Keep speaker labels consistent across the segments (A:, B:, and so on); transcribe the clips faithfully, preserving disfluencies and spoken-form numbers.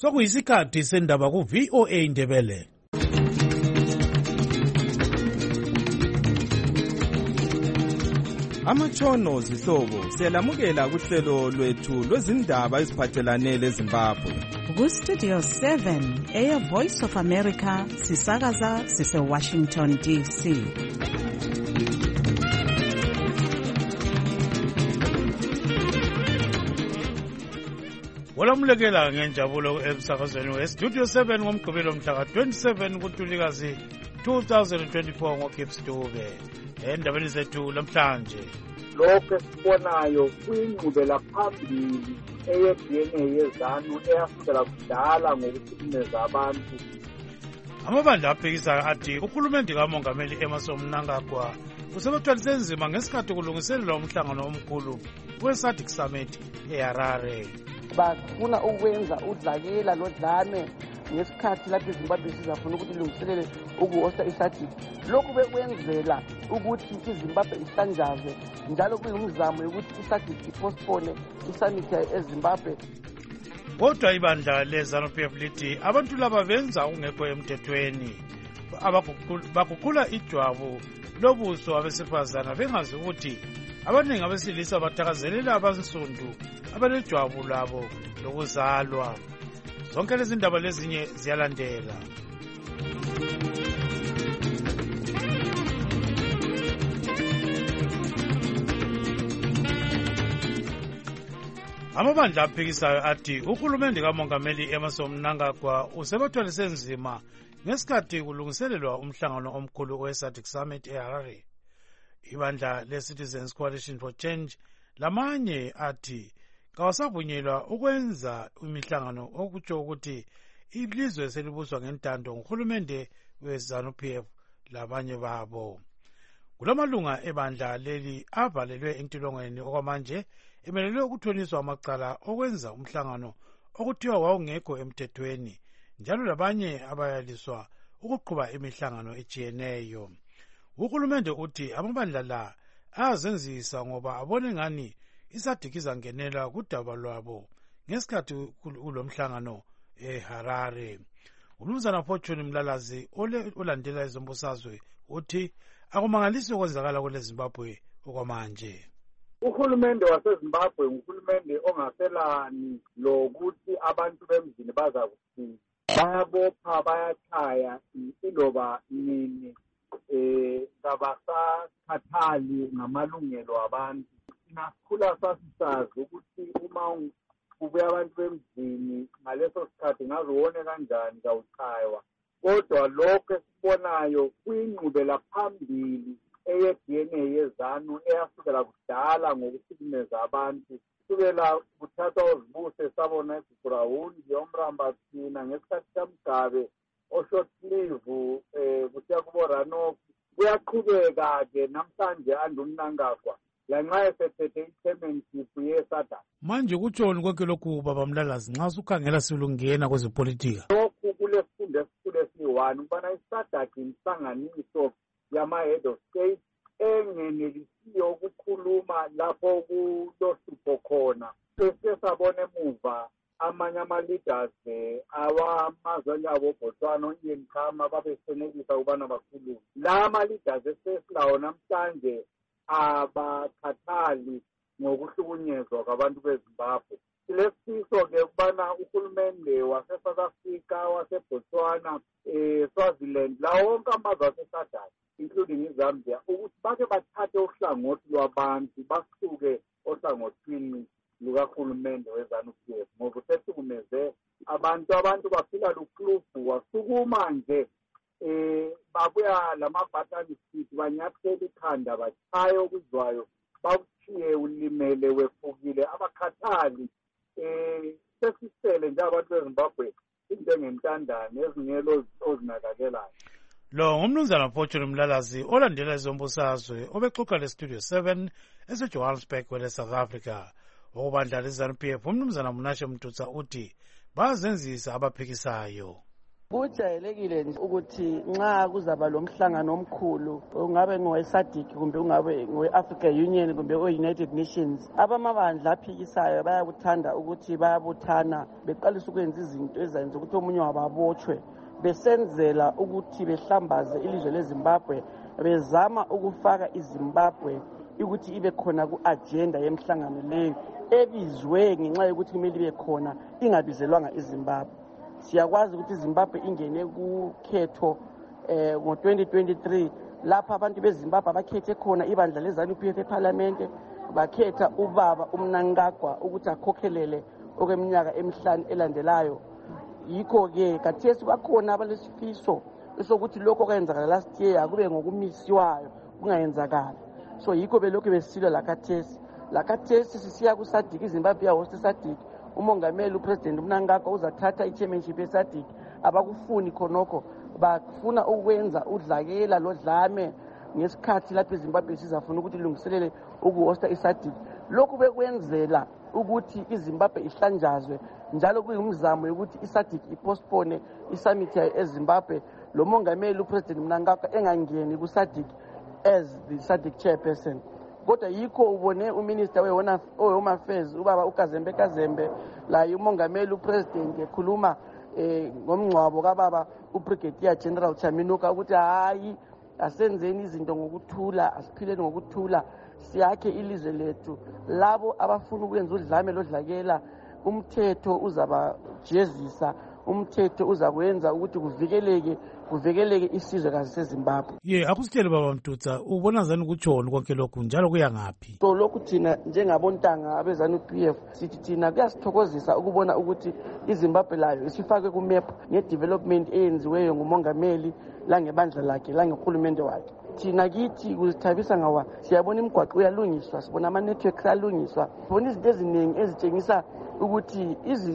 A: Sokuyisikhathi sendaba ku V O A Indebele.
B: Amatshono zihlobo siyalamukela kuhlelo lwethu lwezindaba eziphathelane leZimbabwe.
C: Ku Studio seven eya Voice of America sisakaza sise Washington D C.
A: Olamulekela ngenjabulo emsakazweni we Studio seven ngomgqibelo mhla twenty-seven kuNtulikazi two thousand twenty-four ngoGibbs Dube. Endabeni zethu lamhlanje,
D: lokho esibonayo kuyingqubela phambili eye-D N A yezanu eyasukela kudala ngokuhlukumeza abantu.
A: Amabandla aphikisayo athi uhulumende kaMongameli Emmerson Mnangagwa usebathwalise nzima ngesikhathi kulungiselelwa umhlangano omkhulu we-SADC Summit eHarare.
E: Bafuna ukwenza udlakela lodlame ngesikhathi lapho iZimbabwe sizafuna ukuthi ilungiselele ukuhosta i-SADC. Lokhu bekwenzela ukuthi iZimbabwe ihlanjazwe njalo kuyimizamo yokuthi i-SADC ipostpone i-summit eZimbabwe.
A: Kodwa ibandla le-ZANU-P F lithi abantu laba benza ungekho emthethweni, baguqula ijwabu lobuso abesifazana bengazi ukuthi abaningi abesilisa bathakazelela abansundu abanejwabu labo lokuzalwa. Zonke lezi ndaba lezinye ziyalandela. Amabandla aphikisayo athi uhulumende kaMongameli Emmerson Mnangagwa usebathwalise nzima ngesikhathi kulungiselelwa umhlangano omkhulu we-SADC Summit eHarare. Ibandla le-Citizens Coalition for Change lamanye athi kawasavunyelwa ukwenza imihlangano okutsho ukuthi ilizwe selibuswa ngentando nguhulumende we-ZANU-P F labanye babo. Kulamalunga ebandla leli avalelwe entolongweni okwamanje emelelwe ukuthoniswa amacala okwenza umhlangano okuthiwa wawungekho emthethweni, njalo labanye abayaliswa ukuqhuba imihlangano etshiyeneyo. Uhulumende uthi amabandla la ayazenzisa ngoba abone ngani i-SADC izangenela kudaba lwabo ngesikhathi kulomhlangano eHarare. Umnumzana Fortune Mlalazi olandela ezombusazwe uthi akumangalisi okwenzakala kwele Zimbabwe okwamanje.
D: Uhulumende waseZimbabwe uhulumende ongaselani lokuthi abantu bemzini baza kuthi bayabopha bayachaya iloba nini eh kabasakhathali ngamalungelo abantu. Nakhula sasisazi ukuthi uma kubuya abantu bemzini ngaleso sikhathi ngazibone kanjani kawuchaywa, kodwa lokho esibonayo kuyingqubela phambili eye-D N A yezanu eyasukela kudala ngokuhlukumeza abantu. Kusukela kuthathwa uzibuse sabona eGurawundi omramba thina ngesikhathi kaMgabe o-short sleeve um kusiya kubo Ranoff, kuyaqhubeka-ke namhlanje andumnangagwa lanxa esephethe i-chairmanship ye-SADC.
A: Manje kutshoni konke lokhu baba Mlalazi nxa usukhangela silungena kwezepolitika?
D: Lokhu kulesifundo esikhulu esiyi-one ukubana i-SADC inhlanganiso yama-head of state engenelisiyo ukukhuluma lapho kulohlupho khona. Sesiye sabona emuva amanye ama-leaders awamazwe njengabo Botswana o-Ian Khama babesenelisa ukubana bakhulume. La ama-leaders esesilawo namhlanje abakhathali ngokuhlukunyezwa kwabantu beZimbabwe. Silesifiso-ke ukubana uhulumende wase-South Africa, wase-Botswana, eh, Swaziland, lawo wonke amazwe ase-SADC including iZambia, ukuthi bake bathathe uhlangothi lwabantu basuke ohlangothini lukahulumende we-ZANU-P F ngoba usehlukumeze abantu. Abantu baphila lukhulufu, wasukuma nje eh babuya lamabhatani sithi banyathela ikhanda bachaye okuzwayo bakushiye ulimele wefukile abakhathali. Eh sesisele nje abantu beZimbabwe indengentandane ezingelo ozinakekelayo.
A: Lo ngumnumzana Fortune Mlalazi olandela ezombusazwe obexoxa le-Studio seven eseJohannesburg kwele South Africa. Okubandla le-ZANU-P F umnumzana Munashe Mtutsa uthi bazenzisa abaphikisayo.
E: Kujayelekile nje ukuthi nxa kuzaba lomhlangano omkhulu ungabe ngowe-SADC kumbe ungabe ngowe-African Union kumbe o-United Nations, abamabandla aphikisayo bayakuthanda ukuthi bayabuthana beqalisa ukwenza izinto ezenza ukuthi omunye wababotshwe besenzela ukuthi behlambaze ilizwe leZimbabwe, bezama ukufaka iZimbabwe ukuthi ibe khona ku-agenda yemhlangano leyo ebizwe ngenxa yokuthi kumele ibe khona ingabizelwanga iZimbabwe. Siyakwazi ukuthi iZimbabwe ingene kukhetho eh ngo twenty twenty-three lapha abantu beZimbabwe abakhethe khona ibandla leZANU-P F eParliament, bakhetha ubaba uMnangagwa ukuthi akhokhelele okweminyaka emihlanu elandelayo. Yikho ke kathesi bakhona abalesifiso esokuthi lokho kwenzakala last year kube ngokumisiwayo kungayenzakala. So yikho belokhu besilwa lakathesi lakathesi sisiya ku-SADC, iZimbabwe yahost SADC. Umongameli uPresident uMnangagwa uzathatha i-chairmanship ye-SADC. Abakufuni khonokho, bafuna ukwenza udlakela lodlame ngesikhathi lapho iZimbabwe sizafuna ukuthi ilungiselele ukuhosta i-SADC. Lokhu bekwenzela ukuthi iZimbabwe ihlanjazwe njalo kuyimizamo yokuthi i-SADC ipostpone i-summit yayo eZimbabwe, lo mongameli uPresident Mnangagwa engangeni ku-SADC as the SADC chairperson. Kodwa yikho ubone uminister we-Home Affairs ubaba uKazembe Kazembe la umongameli upresident ekhuluma eh ngomngcwabo kababa uBrigadier General Chaminuka ukuthi hayi asenzeni izinto ngokuthula, asiphileni ngokuthula, siyakhe ilizwe lethu. Labo abafuna ukwenza udlame lodlakela, umthetho uzabajezisa, umthetho uzakwenza ukuthi kuvikeleke kuvikeleke isizwe kazi seZimbabwe.
A: Ye akusitshele baba Mtutsa, ubona zani kutshoni konke lokhu njalo kuya ngaphi?
E: So lokhu thina njengabontanga abeZANU-P F sithi thina kuyasithokozisa ukubona ukuthi iZimbabwe layo isifakwe ku map nge-development eyenziweyo ngumongameli la ngebandla lakhe la ngehulumende wakhe. Thina kithi kuzithabisa ngawa siyabona imigwaqo uyalungiswa, sibona ama-networks alungiswa, sibona izinto eziningi ezitshengisa ukuthi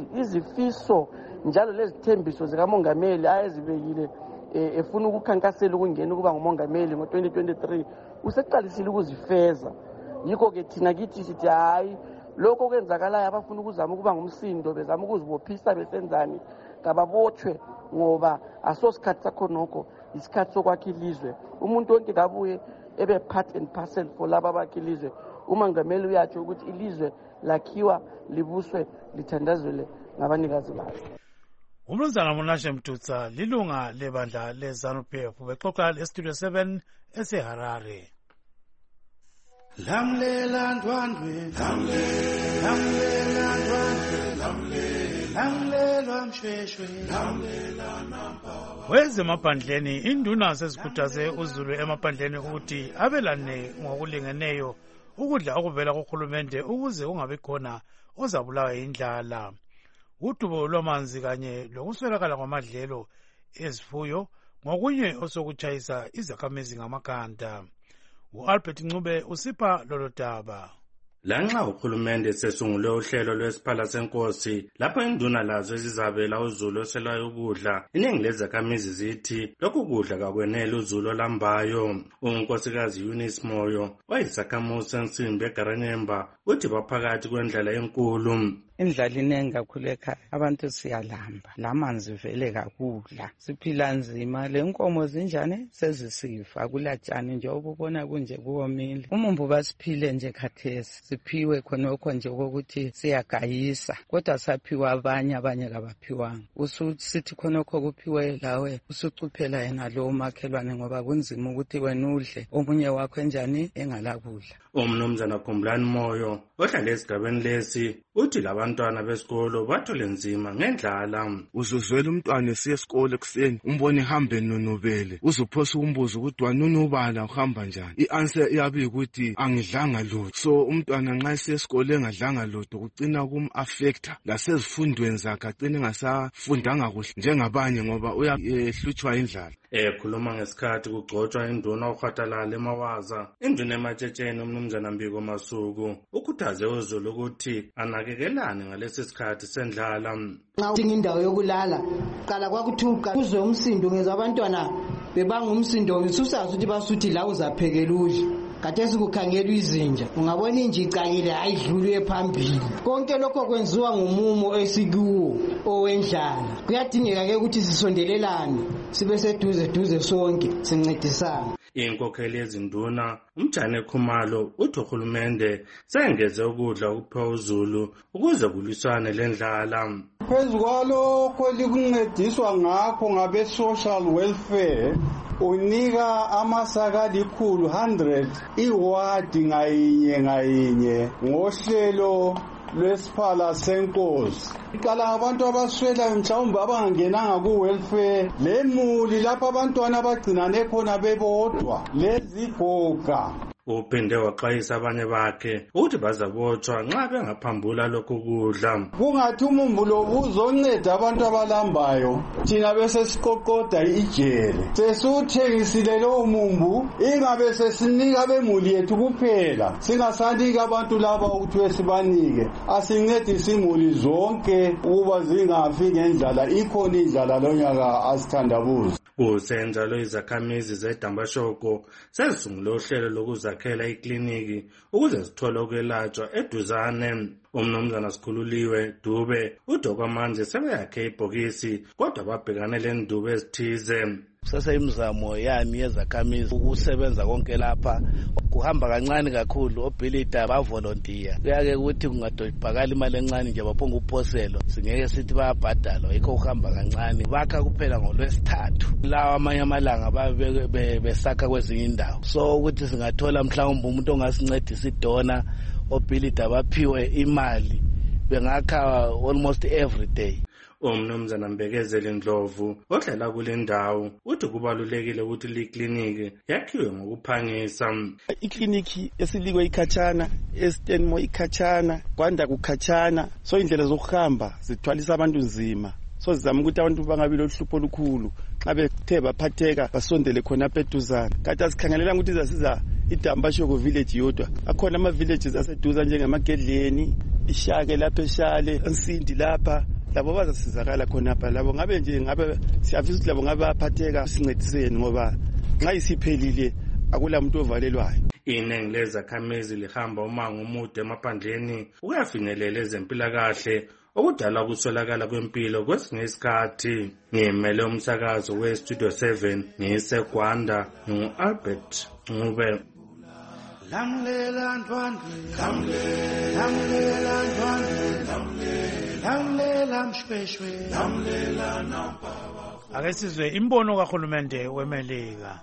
E: izifiso njalo lezithembiso zikamongameli ayezibekile efuna ukukhankasela ukungena ukuba ngumongameli ngo twenty twenty-three useqalisile ukuzifeza. Yikho ke thina kithi sithi hayi lokho kwenzakalayo abafuna ukuzama ukuba ngumsindo bezama ukuzibophisa besenzani kababotshwe ngoba asosikhathi sakho nokho isikhathi sokwakha ilizwe. Umuntu wonke kabuye ebe part and parcel for laba bakhe ilizwe. Umongameli uyatsho ukuthi ilizwe lakhiwa libuswe lithandazwe ngabanikazi balo.
A: Umnumzana Monashe Mtutsa lilunga lebandla leZANU-P F bexoxa le-Studio seven eseHarare.
F: Lamlela ndwandwe lamlela ndwandwe lamlela mshweshwe lamlela nampawa.
A: Weze emaphandleni induna sezikhuthaze uZulu emaphandleni ukuthi abelane ngokulingeneyo ukudla okuvela kuhulumende ukuze kungabi khona ozabulawa indlala. Udubo lwamanzi kanye lokuswelakala kwamadlelo ezifuyo ngokunye osokutshayisa izakhamizi ngamakhanda. U-Albert Ncube usipha lolo daba.
G: Lanxa uhulumende sesungule uhlelo lwesiphala senkosi lapho induna lazo ezizabela uZulu oselayo ukudla, iningi lezakhamizi zithi lokhu kudla kakwenele uZulu olambayo. Unkosikazi Eunice Moyo oyisakhamuzi sensimbi eGaranemba uthi baphakathi kwendlela enkulu.
H: Indlala inengi kakhulu ekhaya, abantu siyalamba, lamanzi vele kakudla, siphila nzima, le nkomo zinjani sezisifa, akulatshani nje obubona kunje kuwomile. Umumbu basiphile nje khathesi, siphiwe khonokho nje ukuthi siyagayisa, kodwa saphiwa abanye abanye kabaphiwanga. Ususithi khonokho kuphiwe lawe, usucuphela yena lo makhelwane ngoba kunzima ukuthi wena udle, omunye wakho enjani engalakudla.
G: Umnumzana Khumbulani Moyo ohlala esigabeni lesi uthi labantwana besikolo bathole nzima ngendlala.
I: Uzuzwela umntwana esiya esikole ekuseni umbone hambe nonobele, uzuphosa umbuzo ukuthi wanunubala uhamba njani, i-answer iyabe ukuthi angidlanga lutho. So umntwana nxa esiya esikole engadlanga lutho kucina kum-affecta lasezifundweni zakhe agcine engasafundanga kuhle njengabanye ngoba uyahlutshwa indlala.
G: Ekhuluma ngesikhathi kugcotshwa induna uHatalala eMawaza, induna ematshetsheni umnumzana Mbiko Masuku ukhuthaze uZulu ukuthi anakekelane ngalesi sikhathi sendlala.
J: Nxa udinga indawo yokulala qala kwakuthuka kuzwe umsindo ngeza abantwana bebanga umsindo ngisusazi ukuthi basuthi la uzaphekela udla. kade sikukhangelwa izinja ungabona inja icakile ayidlulwe phambili konke lokho kwenziwa ngumumo esikuwo owendlala kuyadingeka ke ukuthi sisondelelane sibe seduze duze sonke sincedisane.
G: Inkokheli yezinduna uMjane Khumalo uthi uhulumende sengeze ukudla ukuphiwa uZulu ukuze kulwisane lendlala.
K: Phezu kwalokho likuncediswa ngakho ngabe social welfare unika amasaka likhulu one hundred iwadi ngayinye ngayinye ngohlelo lwesiphala senkosi. Iqala abantu abaswelayo mhlawumbe abangenanga ku-welfare lemuli lapho abantwana abagcinane khona bebodwa lezibhoga.
G: Uphinde waxwayisa abanye bakhe ukuthi bazabotshwa nxa bengaphambula lokhu kudla.
K: Kungathi umumbulo uzonceda abantu abalambayo thina bese siqoqoda ijele. Sesuthengisile lowo mumbu ingabe sesinika bemuli yethu kuphela. Singasanika abantu laba ukuthi sibanike. Asincedise imuli zonke ukuba zingafi ngendlala. Ikhona indlala lonyaka asithandabuza.
G: Kusenjalo izakhamizi zeDambashoko sezisungule uhlelo lokuzakhela ikliniki ukuze zithole ukwelatshwa eduzane. Umnumzana Sikhululiwe Dube uDokwamanje sebeyakhe ibhokisi kodwa babhekane lendube ezithize.
L: Sasa imizamo yami yezakhamizi ukusebenza konke lapha kuhamba kancane kakhulu. Obhilida bavolontiya kuyake ukuthi kungadobhakala imali encane nje baphonga uphoselo singeke sithi bayabhadalwa yikho kuhamba kancane. Bakha kuphela ngolwesithathu lawa amanye amalanga babe besakha kwezinye indawo. So ukuthi singathola mhlawumbe umuntu ongasincedisa idona obhilida baphiwe imali bengakha almost every day.
G: Umnumzana Mbekezeli Ndlovu odlala kule ndawo uthi kubalulekile ukuthi likliniki yakhiwe ngokuphangisa.
M: Ikliniki esilikwe ikhatshana, eStenmo ikhatshana, kwanda kukhatshana, so indlela zokuhamba zithwalisa abantu nzima. So sizama ukuthi abantu bangabi lohlupho olukhulu xa bethe baphatheka basondele khona peduzana. Kanti asikhangelela ukuthi izasiza iDambashoko village yodwa. Akhona ama villages aseduza njengamagedleni, Ishake lapha eShale, Nsindi lapha. Labo bazasizakala khona lapha. Labo ngabe nje ngabe siyafisa ukuthi labo ngabe baphatheka sincediseni ngoba nxa isiphelile akula muntu ovalelwayo.
G: Iningi lezakhamizi lihamba umango omude emaphandleni ukuyafinyelela ezempilakahle okudala ukuswelakala kwempilo kwesinye isikhathi. Ngimele umsakazo we-Studio seven ngiseGwanda ngu-Albert Ncube.
F: Lamlela ntwandwe, lamlela ntwandwe, lamlela mshweshwe, lamlela nampaba.
A: Ake sizwe imbono kahulumende weMelika.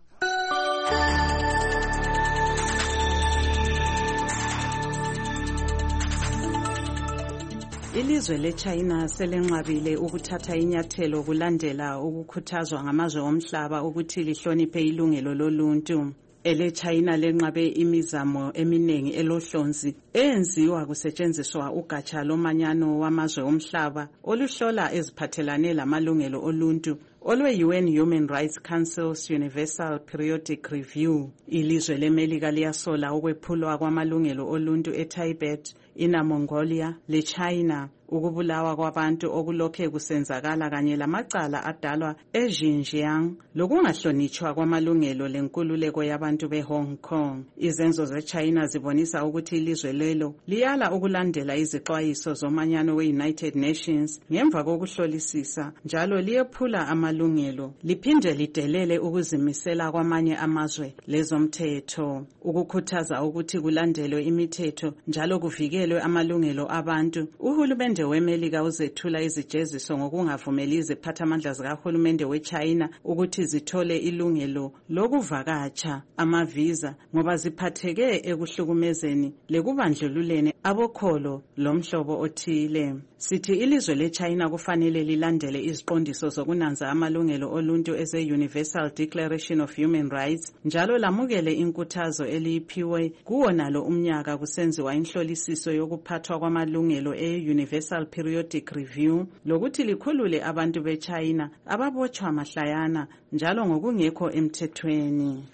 C: Ilizwe leChina selenqabile ukuthatha inyathelo kulandela ukukhuthazwa ngamazwe omhlaba ukuthi lihloniphe ilungelo loluntu. EleChina lenqabe imizamo eminengi elohlonzi eyenziwa kusetshenziswa ugatsha lomanyano wamazwe omhlaba oluhlola eziphathelane lamalungelo oluntu olwe-U N Human Rights Council's Universal Periodic Review. Ilizwe leMelika liyasola ukwephulwa kwamalungelo oluntu eTibet, iNaMongolia leChina, ukubulawa kwabantu okulokhe kusenzakala kanye lamacala adalwa eXinjiang lokungahlonitshwa kwamalungelo lenkululeko yabantu beHong Kong. Izenzo zeChina zibonisa ukuthi ilizwe lelo liyala ukulandela izixwayiso zomanyano we-United Nations ngemva kokuhlolisisa njalo liyephula amalungelo liphinde lidelele ukuzimisela kwamanye amazwe lezomthetho. Ukukhuthaza ukuthi kulandelwe imithetho njalo kuvikelwe amalungelo abantu, uhulumende weMelika uzethula izijeziso ngokungavumeli iziphathamandla zikahulumende weChina ukuthi zithole ilungelo lokuvakatsha amavisa ngoba ziphatheke ekuhlukumezeni lekubandlululeni abokholo lomhlobo othile. Sithi ilizwe leChina kufanele lilandele iziqondiso zokunanza amalungelo oluntu eze-Universal Declaration of Human Rights njalo lamukele inkuthazo eliyiphiwe kuwonalo umnyaka kusenziwa inhlolisiso yokuphathwa kwamalungelo e-Universal Periodic Review lokuthi likhulule abantu beChina ababotshwa mahlayana njalo ngokungekho emthethweni.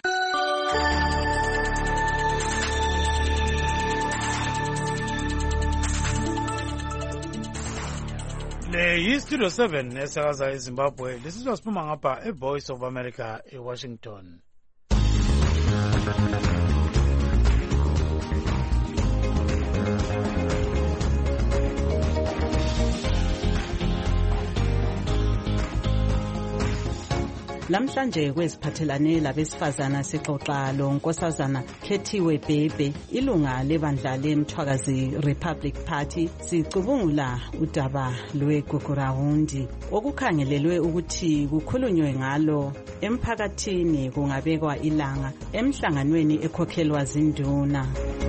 A: Le yi-Studio seven esakaza eZimbabwe lisizwa siphuma ngapha eVoice of America eWashington.
C: Namhlanje kweziphathelane labesifazana sixoxa lo Nkosazana Khethiwe Bhebhe, ilunga lebandla leMthwakazi Republic Party. Sicubungula udaba lweGugurawundi okukhangelelwe ukuthi kukhulunywe ngalo emphakathini kungabekwa ilanga emhlanganweni ekhokhelwa zinduna.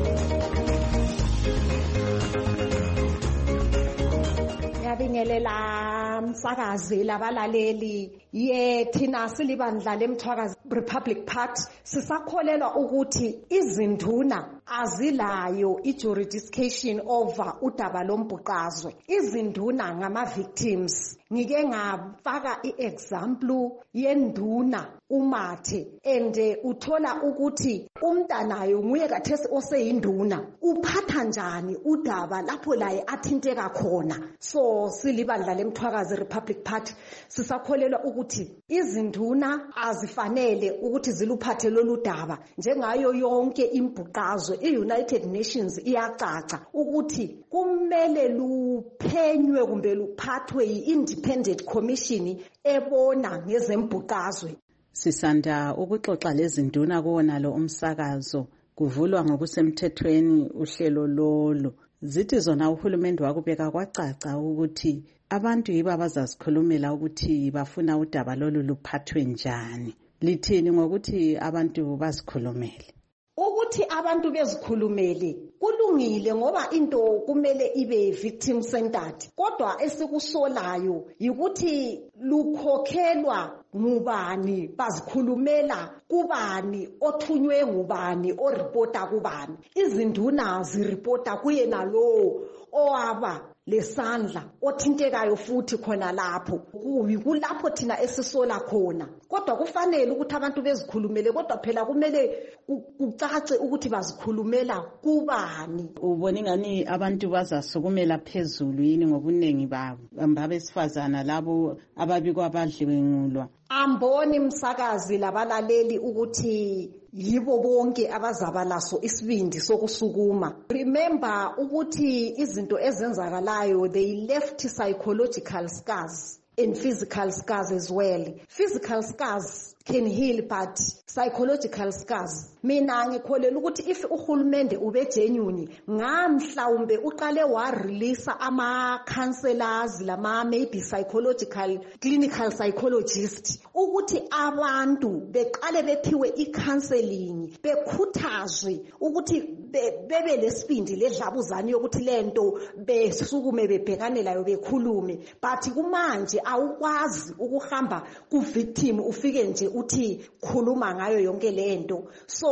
N: Ngiyabingelela msakazi labalaleli ye thina silibandla leMthwakazi Republic Party sisakholelwa ukuthi izinduna azilayo ijurisdiction over udaba lombhuqazwe. Izinduna ngama victims. Ngike ngafaka iexample yenduna uMathe ende uthola ukuthi umntanayo nguye kathesi oseyinduna. Uphatha njani udaba lapho laye athinteka khona. So silibandla leMthwakazi Republic Party sisakholelwa ukuthi izinduna azifanele ukuthi ziluphathe lolu daba njengayo yonke imbhuqazwe. I-United Nations iyacaca ukuthi kumele luphenywe kumbe luphathwe yi-independent commission ebona ngezembhuqazwe.
C: Sisanda ukuxoxa lezinduna kuwona lo umsakazo kuvulwa ngokusemthethweni uhlelo lolo. Zithi zona uhulumende wakubeka kwacaca ukuthi abantu yibo abazazikhulumela ukuthi bafuna udaba lolu luphathwe njani. Lithini ngokuthi abantu bazikhulumele?
N: Ukuthi abantu bezikhulumele kulungile ngoba into kumele ibe victim centered. Kodwa esikusolayo yikuthi lukhokhelwa ngubani, bazikhulumela kubani, othunywe ngubani, oreporta kubani. Izinduna zireporta kuyena lo owaba lesandla othintekayo futhi khona lapho. Kubi kulapho thina esisola khona. Kodwa kufanele ukuthi abantu bezikhulumele, kodwa phela kumele kucace ukuthi bazikhulumela kubani.
C: Ubona ngani abantu bazasukumela phezulu yini ngobunengi babo abesifazana labo ababikwa abadliwengulwa?
N: Amboni msakazi labalaleli ukuthi yibo bonke abazaba laso isibindi sokusukuma. Remember ukuthi izinto ezenzakalayo they left psychological scars and physical scars as well. Physical scars can heal but psychological scars. Mina ngikholela ukuthi if uhulumende ube genuine ngamhlawumbe uqale wa release ama counselors lama maybe psychological clinical psychologist ukuthi abantu beqale bephiwe icounseling bekhuthazwe ukuthi bebe lesibindi ledlabuzane yokuthi lento besukume bebhekane layo bekhulume. But kumanje awukwazi ukuhamba ku victim ufike nje uthi khuluma ngayo yonke lento.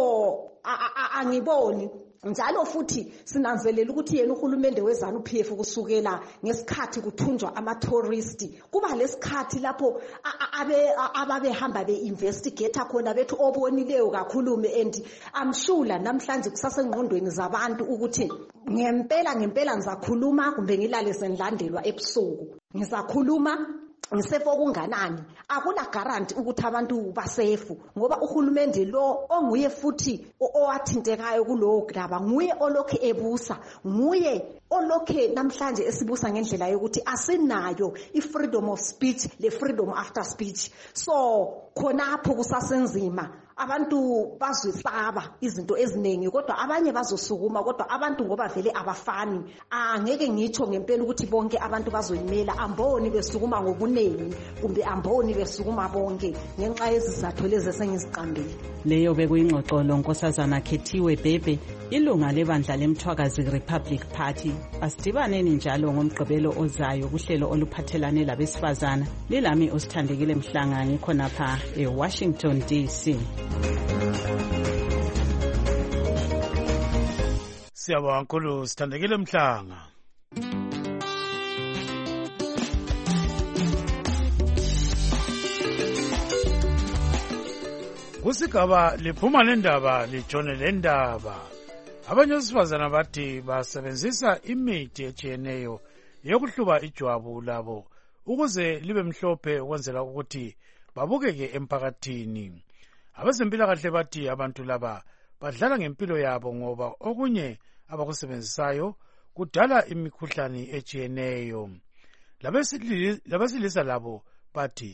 N: So angiboni njalo futhi sinanzelela ukuthi yena uhulumende wezana uPF kusukela ngesikhathi kuthunjwa ama tourist kuba lesikhathi lapho abe ababehamba beinvestigate khona bethu obonileyo kakhulume. And I'm sure namhlanje kusasengqondweni zabantu ukuthi ngempela ngempela ngizakhuluma kumbe ngilale sendlandelwa ebusuku, ngizakhuluma ngisefu okunganani. Akula guarantee ukuthi abantu basefu ngoba uhulumende lo onguye futhi owathintekayo kulo daba nguye olokhe ebusa, nguye olokhe namhlanje esibusa ngendlela yokuthi asinayo i-freedom of speech le freedom after speech. So khonapho kusasenzima, abantu bazwisaba izinto eziningi kodwa abanye bazosukuma, kodwa abantu ngoba vele abafani angeke ngitsho ngempela ukuthi bonke abantu bazoyimela. Amboni besukuma ngobuningi kumbe amboni besukuma bonke ngenxa yezizathu lezi sengiziqambile.
C: Leyo bekuyingxoxo loNkosazana Khethiwe Bhebhe, ilunga lebandla leMthwakazi Republic Party. Asidibaneni njalo ngomgqibelo ozayo kuhlelo oluphathelane labesifazana. Lilami uSithandekile Mhlanga ngikhonapha eWashington D C.
A: Siyabonga kakhulu Sithandekile Mhlanga. Kusigaba liphuma lendaba lijone lendaba. Abanye besifazana bathi basebenzisa imithi etshiyeneyo yokuhluba ijwabu labo ukuze libe mhlophe ukwenzela ukuthi babukeke emphakathini. Abezempilakahle bathi abantu laba badlala ngempilo yabo ngoba okunye abakusebenzisayo kudala imikhuhlane etshiyeneyo. Labesilisa labo bathi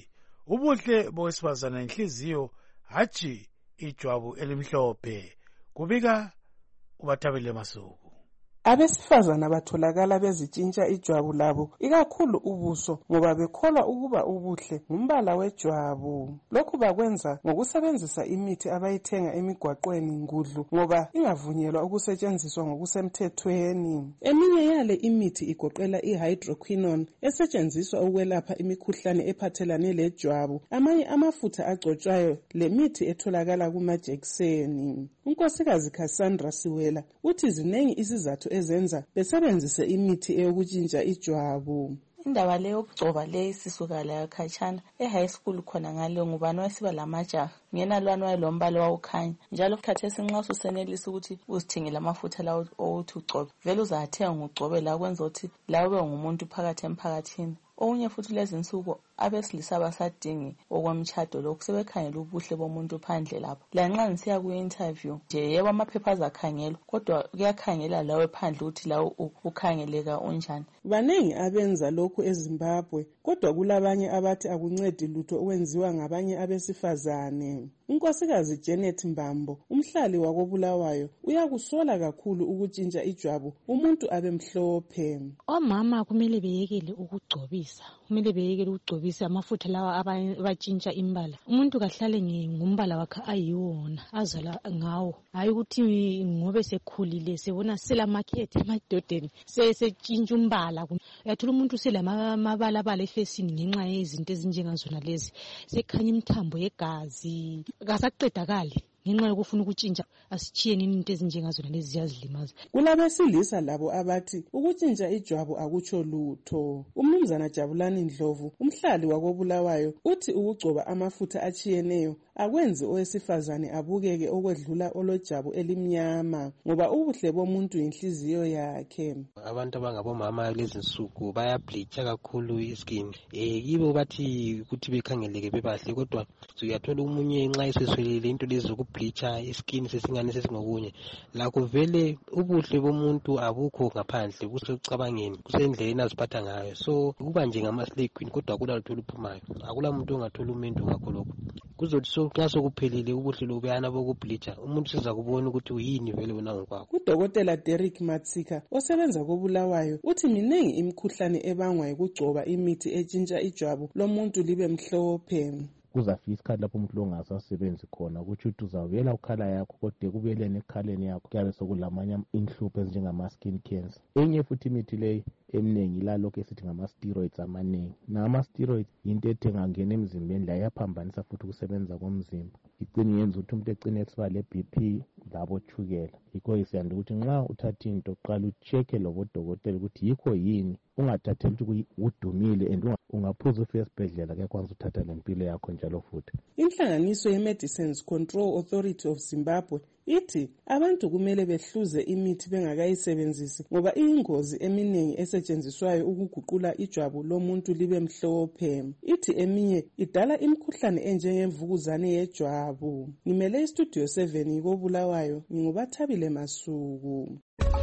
A: ubuhle bowesifazana inhliziyo hatshi ijwabu elimhlophe. Kubika uBathabile Masuku.
O: Abesifazana batholakala bezitshintsha ijwabu labo ikakhulu ubuso ngoba bekholwa ukuba ubuhle ngumbala wejwabu. Lokhu bakwenza ngokusebenzisa imithi abayithenga emigwaqweni ngudlu ngoba ingavunyelwa ukusetshenziswa ngokusemthethweni. Eminye yale imithi igoqela ihydroquinone esetshenziswa ukwelapha imikhuhlane ephathelane lejwabu, amanye amafutha agcotshwayo lemithi etholakala kumajekiseni. Unkosikazi Cassandra Siwela uthi zinengi izizathu ezenza besebenzise imithi eyokutshintsha ijwabu.
P: Indaba leyo ukugcoba le sisuka la khatshana e-high school khona ngale ngubani wasiba lamajaha ngena lwana wayelombala wawukhanya njalo khathesi nxa usenelisa ukuthi uzithengele amafutha lawo othi ugcobe vele uzathenga ugcobe la kwenza ukuthi lawe ngumuntu phakathi emphakathini. Okunye futhi lezi nsuku abesilisa basadingi okwamtshado lokhu sebekhangela ubuhle bomuntu phandle lapho. Lanxa ngisiya ku-interview nje yebo amaphepha azakhangelwa kodwa kuyakhangela lawe phandle ukuthi lawe ukhangeleka unjani.
O: Banengi abenza lokhu eZimbabwe kodwa kulabanye abathi akuncedi lutho okwenziwa ngabanye abesifazane. Unkosikazi Janet Mbambo umhlali wakoBulawayo uyakusola kakhulu ukutshintsha ijwabu umuntu abemhlophe.
Q: Omama kumele beyekele ukugcobisa, kumele beyekele ukugcobisa amafutha lawa abatshintsha imbala. Umuntu kahlale ngumbala wakhe ayiwona azala ngawo, hayi ukuthi ngobe sekhulile sebona selamakhethe emadodeni sesetshintsha umbala. Uyathola umuntu selamabala bala efesini ngenxa yezinto ezinjengazona lezi, sekhanya imthambo yegazi kasaqedakali ngenxa yokufuna ukutshintsha. Asitshiyeni into ezinjengazona lezi ziyazilimaza.
O: Kulabesilisa labo abathi ukutshintsha ijwabu akutsho lutho. Umnumzana Jabulani Ndlovu umhlali wakoBulawayo uthi ukugcoba amafutha atshiyeneyo akwenzi owesifazane abukeke okwedlula olojabu elimnyama ngoba ubuhle bomuntu inhliziyo yakhe.
R: Abantu abangabomama lezi nsuku bayableacha kakhulu iskin. Eh yibo bathi ukuthi bekhangeleke bebahle kodwa uyathola umunye nxa eseswelele into lezi zokubleacha iskin sesingane sesingokunye. Lakho vele ubuhle bomuntu abukho ngaphandle kusekucabangeni kusendleleni aziphatha ngayo. So kuba nje ngama slay queen kodwa akula lutho luphumayo. Akula umuntu ongathola umuntu ngakho lokho. Kuzothi so xa sokuphelile ubuhle lobuyana bokubleacha umuntu siza kubona ukuthi uyini vele wena ngokwakho.
O: Udokotela Derek Matsika osebenza koBulawayo uthi minengi imikhuhlane ebangwa yikugcoba imithi etshintsha ijwabu lomuntu libe mhlophe.
S: Kuzafika isikhathi lapho umuntu lo ngasasebenzi khona ukuthi uthi uzawuyela ukhala yakho kodwa kubeleni ekhaleni yakho kuyabe sokulamanye inhlupho ezinjengama skin cancer. Enye futhi imithi leyi eminingi lalokho esithi ngama steroids amaningi. Nama steroids into ethenga ngena emzimbeni la yaphambanisa futhi ukusebenza komzimba. Icini yenza ukuthi umuntu ecine esiba le B P labo tshukela. Yikho isiyanda ukuthi nxa uthatha into uqala uchecke lobo dokotela ukuthi yikho yini, ungathatheli ukuthi udumile and ungaphuza ufike esibhedlela kuyakwanisa uthatha lempilo yakho njalo futhi.
O: Inhlanganiso ye-Medicines Control Authority of Zimbabwe ithi abantu kumele behluze imithi bengakayisebenzisi ngoba iyingozi eminingi esetshenziswayo ukuguqula ijwabu lomuntu libe mhlophe. Ithi eminye idala imikhuhlane enjengemvukuzane yejwabu. Ngimele istudio seven koBulawayo nginguBathabile Masuku.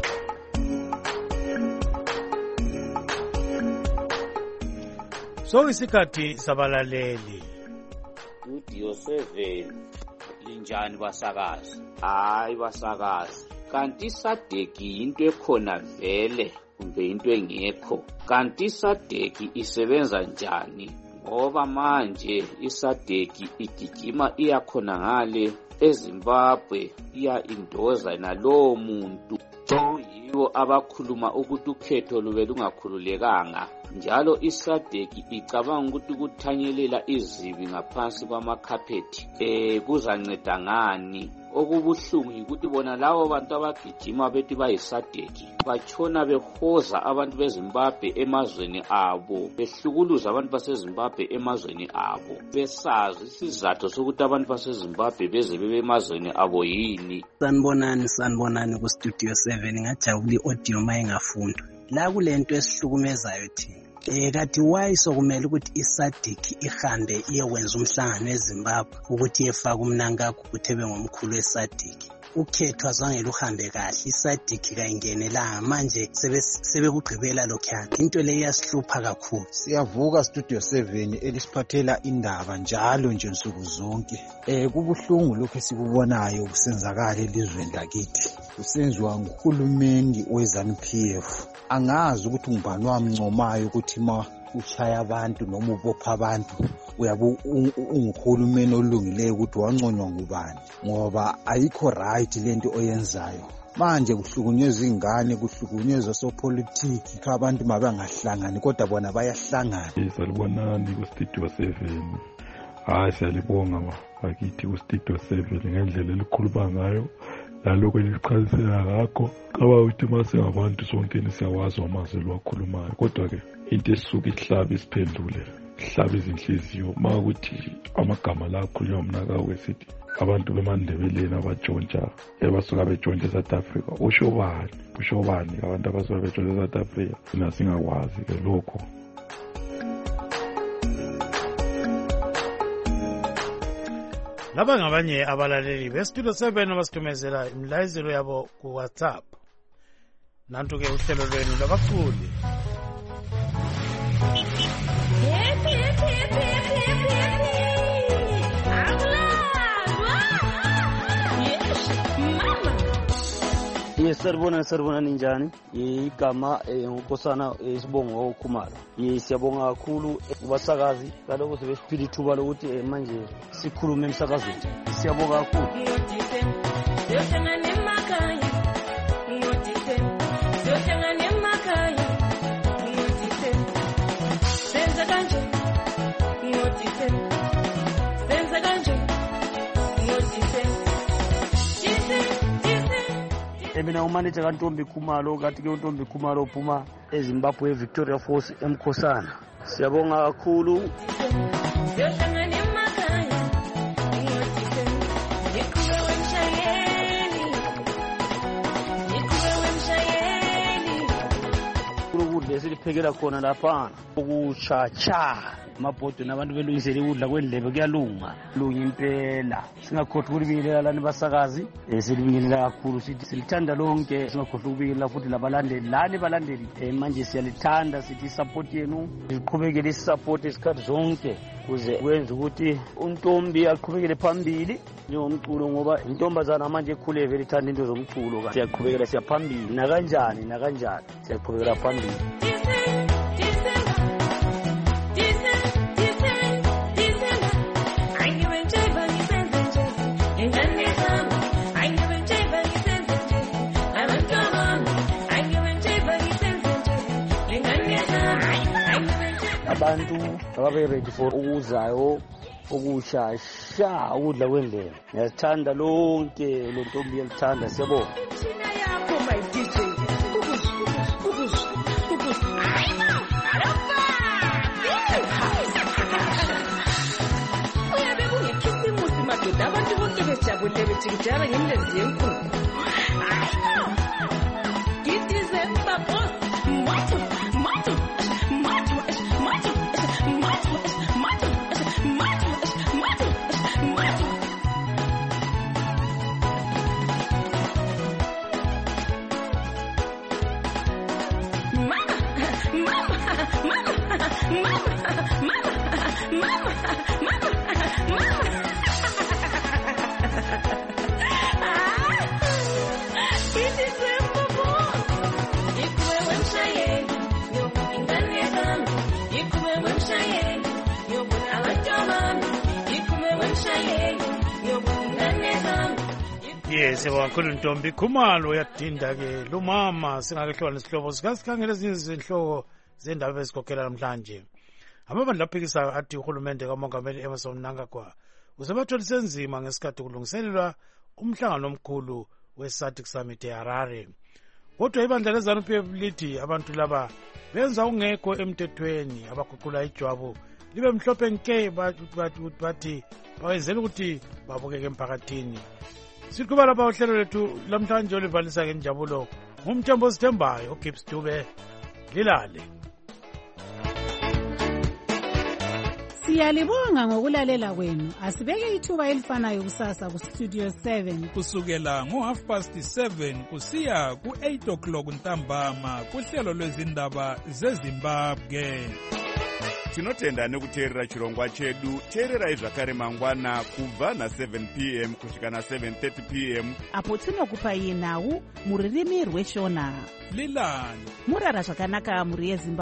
A: So isikhathi sabalaleli.
T: Studio seven linjani basakazi? Hayi basakazi. Kanti isadeki into ekhona vele kumbe into engekho? Kanti isadeki isebenza njani? Ngoba manje isadeki igijima iyakhona ngale eZimbabwe iya indoza nalowo muntu. Yibo abakhuluma ukuthi ukhetho lube lungakhululekanga. Njalo isadeki icabanga ukuthi ukuthanyelela izibi ngaphansi kwamakhapethi eh kuzanceda ngani? Okubuhlungu ukuthi bona lawo bantu abagijima bethi bayisadeki batshona behoza abantu beZimbabwe emazweni abo, behlukuluza abantu baseZimbabwe emazweni abo, besazi isizathu sokuthi abantu baseZimbabwe beze bebe emazweni abo yini.
U: Sanibonani sanibonani ku Studio seven ngajabula iaudio mayingafundwa. La kulento esihlukumezayo thina. Eh kathi why sokumele ukuthi isadiki ihambe iyekwenza umhlangano eZimbabwe ukuthi efaka umnankakho ukuthi ebe ngomkhulu esadiki. ukhetho azange luhambe kahle, isadiki kayingenelanga, manje sebekugqibela lokhuyana. Into le iyasihlupha kakhulu.
B: Siyavuka Studio seven elisiphathela indaba njalo nje nsuku zonke. Eh kubuhlungu lokho esikubonayo kusenzakala elizweni lakithi. Kusenziwa nguhulumeni we-ZANU P F. Angazi ukuthi ngubani wamncomayo ukuthi ma uchaya abantu noma ubopha abantu uyabe unguhulumeni olungileyo ukuthi wanconywa ngubani, ngoba ayikho right lento oyenzayo. Manje kuhlukunyezwa ingane, kuhlukunyezwa sopolitiki, abantu mabangahlangani kodwa bona bayahlangana.
V: Salibonani ku Studio seven. Hayi siyalibonga bakithi ku Studio seven ngendlela elikhuluma ngayo laloko elichazisela ngakho. Kaba uthi mase ngabantu sonke siyawazi amazwi wakhulumayo, kodwa ke into esuka ihlaba isiphendule, ihlaba izinhliziyo makuthi amagama la akhulunywa mnakawe sithi abantu bemandebeleni abatshontsha ebasuka betshontsha eSouth Africa. Usho bani? Usho bani abantu abasuka betshontsha eSouth Africa? Thina singakwazi ke lokho.
A: Laba ngabanye abalaleli beStudio seven abasitumezela imlayizelo yabo ku WhatsApp. Nantu ke uhlelo lwenu labaculi.
W: Yes, sarbona sarbona ninjani igama ngokosana isibongo okhumalo. Yes, siyabonga kakhulu kubasakazi kaloko sebesiphila ithuba lokuthi manje sikhulume emsakazweni. Siyabonga kakhulu. Mina umanager kaNtombi Khumalo kathi ke uNtombi Khumalo uphuma eZimbabwe eVictoria Falls eMkhosana. Siyabonga kakhulu. Ukudla esiliphekela khona lapha ukuchacha amabhodo nabantu belungisele ukudla kwendlebe kuyalunga lunga impela. Singakhohlwa ukubingelela lani basakazi, silibingelela kakhulu sithi silithanda lonke, singakhohlwa ukubingelela futhi labalandeli lani balandeli manje siyalithanda sithi support yenu siqhubekele isupport isikhathi zonke kuze kwenza ukuthi uNtombi aqhubekele phambili njengomculo, ngoba intombazana manje ekhule vele ithanda into zomculo. Kanti siyaqhubekela siyaphambili na kanjani na kanjani siyaqhubekela phambili. Abantu ababe ready for ukuzayo ukushasha ukudla kwendlela. Ngiyasithanda lonke lo Ntombi yalithanda. Siyabonga.
X: Uyabe kungekhisimusi madoda abantu bonke bejabule bethi kujaba ngemlezi yenkulu. Hayibo. Gitize mbapho. Motho, motho, motho, motho, motho, motho, motho, motho, motho. Mama, mama, mama, mama, mama, mama, mama, mama. Gitize mbapho. Ikuwe wemshayeli, yo ingane yami. Ikuwe wemshayeli, yo abantwana. Ikuwe wemshayeli, yo ingane yami.
A: Yes, wakhulu Ntombi Khumalo yadinda ke lumama singakehlwa nesihlobo sikasikhangela ezinye izinhloko zendaba ezikhokhela namhlanje. Amabandla aphikisa athi uhulumende kaMongameli Emmerson Mnangagwa usebatholise nzima ngesikhathi kulungiselelwa umhlangano omkhulu we-SADC Summit eHarare. Kodwa ibandla leZANU P F lithi abantu laba benza ungekho emthethweni, abaguqula ijwabu libe mhlophe nke bathi bawenzela ukuthi babukeke emphakathini. Siqhubeka lapha uhlelo lethu lamhlanje olivalisa ke Njabulo ngumthembo sithembayo uGibbs Dube lilale.
D: Siyalibonga ngokulalela kwenu. Asibeke ithuba elifanayo kusasa ku Studio seven
E: kusukela ngo half past seven kusiya ku eight o'clock ntambama kuhlelo lwezindaba zeZimbabwe.
H: Tinotenda nekuteerera chirongwa chedu. Teererai zvakare mangwana kubva na seven p m kusvika na seven thirty p m
I: apo tinokupai nhau muririmi rweshona.
E: Lilani
I: murara zvakanaka muri yeZimbabwe.